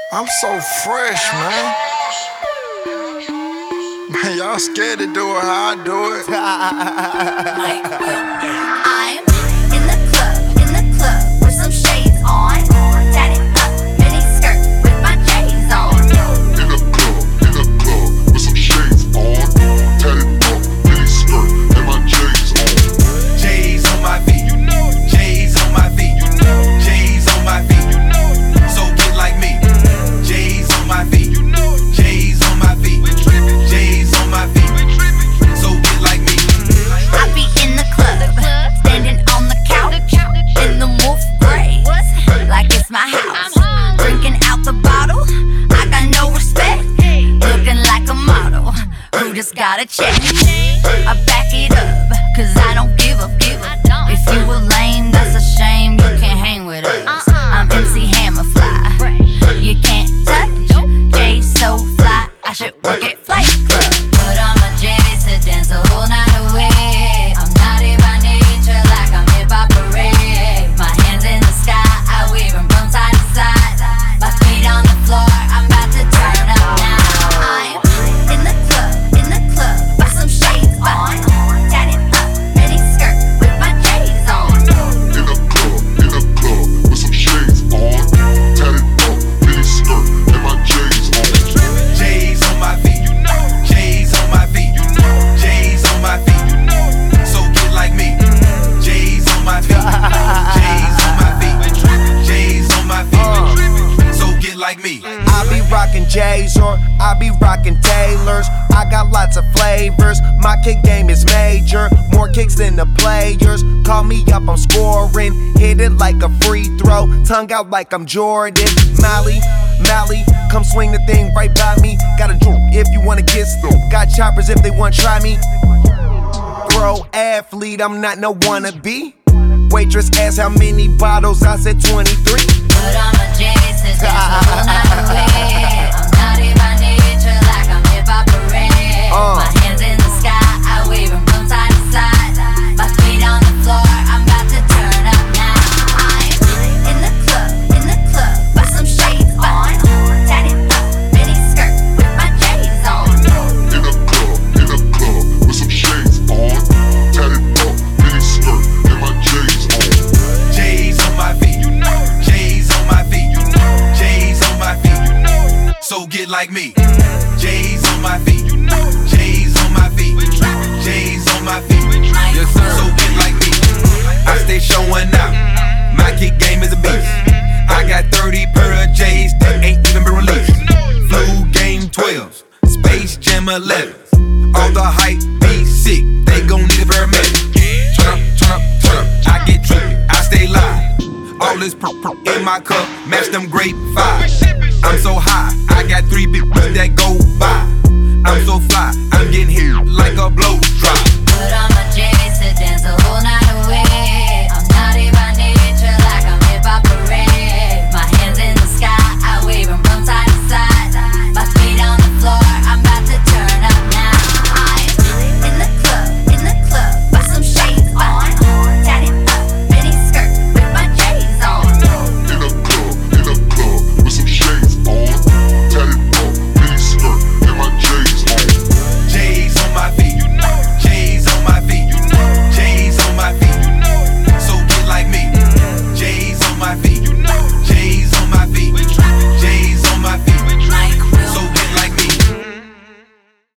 I'm so fresh, man. Man, y'all scared to do it how I do it. I'm in the club with some shades on. Tatted up, mini skirt with my J's on. In the club with some shades on. Tatted up, mini skirt and my J's on. J's on my feet, you know it. J's on my feet, you know it. J's on my feet, you know it. So get like me. J's on my feet, you know it. J's on my feet, we trippin'. J's on my feet, we trippin'. So get like me. I be in the club, standing on the couch in the wolf grays, like it's my house. Drinking out the bottle, I got no respect. Looking like a model who just got a check. I back it up, cause I don't give up. If you were lame, that's a shame. You can't hang with us. I'm MC Hammerfly. You can't touch Jay so fly. I should work at Flight Club. Put on my J's to dance the whole night away. I'm naughty by nature, like I'm hip-hop parade. My hands in the sky, I wave them from side to side. My feet on the floor, I'm about to turn up now. I'm in the club, with some shades on. Tatted up, mini skirt with my J's on. In the club with some shades on. Tatted up, mini skirt and my J's on. J's on my feet, you know it. J's on my feet, you know it. J's on my feet, you know it. So get like me. J's on my feet, you know it. J's on my feet, we trippin'. J's on my feet, we trippin'. So get like me. I be rockin' J's or I be rockin' Taylors. I got lots of flavors. My kick game is major. More kicks than the players. Call me up, I'm scoring. Hit it like a free throw. Tongue out like I'm Jordan. Mally, come swing the thing right by me. Got a droop if you wanna get still. Got choppers if they wanna try me. Pro athlete, I'm not no wannabe. Waitress asked how many bottles, I said 23. Put on my J's to dance the whole night away. I'm naughty by nature, like I'm hip-hop parade. My hands in the sky, I wave them from side to side. My feet on the floor, I'm about to turn up now. I'm in the club, with some shades on. Tatted up, mini skirt with my J's on. In the club with some shades on. Tatted up, mini skirt and my J's on. J's on my feet, you know it. J's on my feet, you know it. J's on my feet, you know it. So get like me. J's on my feet, you know it. J's on my feet, we trippin'. J's on my feet, we trippin'. Yes, sir. So get like me. I stay showing out. My kick game is a beast. I got 30 pair of J's that ain't even been released. Flu Game 12s, Space Jam 11s. All the hype be sick, they gon' need a paramedic. Turn up, I get trippy, I stay live. All this in my cup, match them grape vibes. I'm so high, I got 3 big that go by. I'm so fly, I'm getting hit like a blow drop. Put on